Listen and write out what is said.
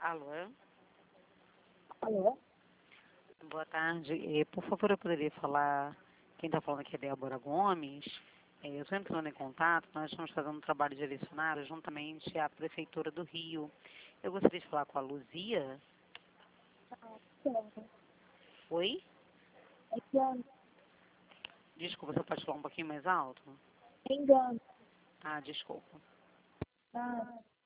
Alô? Alô? Boa tarde. Por favor, eu poderia falar... Quem está falando aqui é Débora Gomes. Eu estou entrando em contato. Nós estamos fazendo um trabalho direcionado juntamente à Prefeitura do Rio. Eu gostaria de falar com a Luzia. Certo. Oi? É engano. Desculpa, você pode falar um pouquinho mais alto? É engano. Desculpa. Ah,